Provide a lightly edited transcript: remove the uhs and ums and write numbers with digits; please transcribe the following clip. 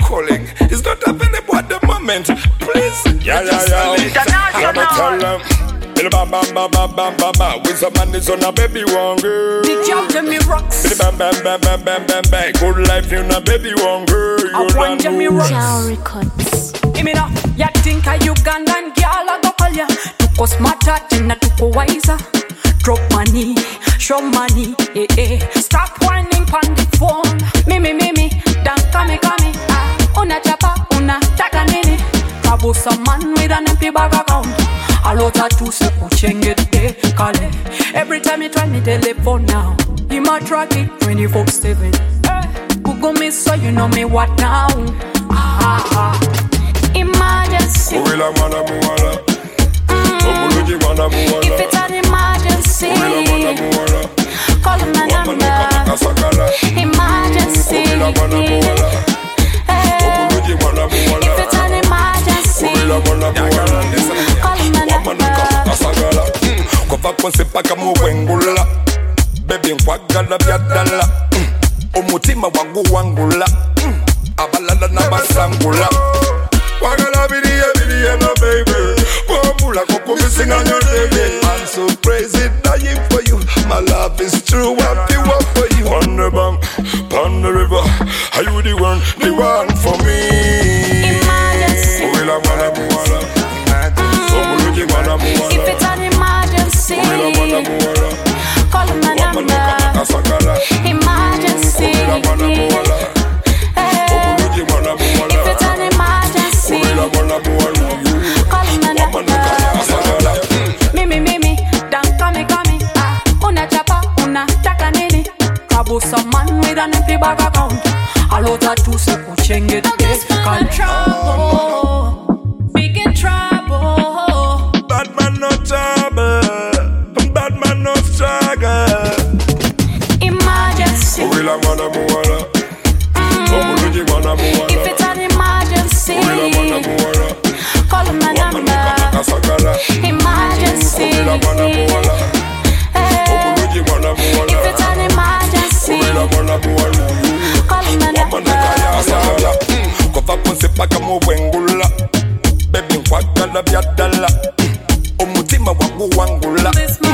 calling. It's not available at the moment. Please. Yeah. I'ma tell them. Bam bam bam bam bam bam bam. With some man is on a baby one girl. Big job Jamie rocks. Bam bam bam bam bam bam bam. Good life you na baby one girl. I want Jamie rocks. Records. Give me now. You think a Ugandan girl I go call ya? Tuko smarter tena tuko wiser. Drop money, show money, Stop whining on the phone. Mimi, dan kame. Una chapa, una taka nini. Kabu some man with an empty bag account. A lot of two se kuchengete kale. Every time you try me telephone now, he might track it 24/7. Google me so you know me what now. Emergency. If it's an emergency, call my number. Emergency. If it's an emergency, call my number. Kofa konsepa kama wengula, baby nkwagala byadala, umutima wangu wangula, abalala na basangula. Wagala bidiye na baby, kwambula koko missing on your baby. I'm so crazy dying for you, my love is true, I feel what for you. On the bank, on the river, are you the one for me? Emergency. If it's an emergency, call my number. Emergency. If it's an emergency, call my number. Mimi, dan kame. Una chapa, una taka nini. Kabu some man with an empty bag account. A lot of two se kuchenge de trouble. Big in trouble. Bad man no trouble. Bad man no struggle. Emergency. If it's an emergency, call my number. Emergency. If it's an emergency, call my number. Kofa konsepa kama wengula, baby nkwagala byadala, umutima wangu wangula.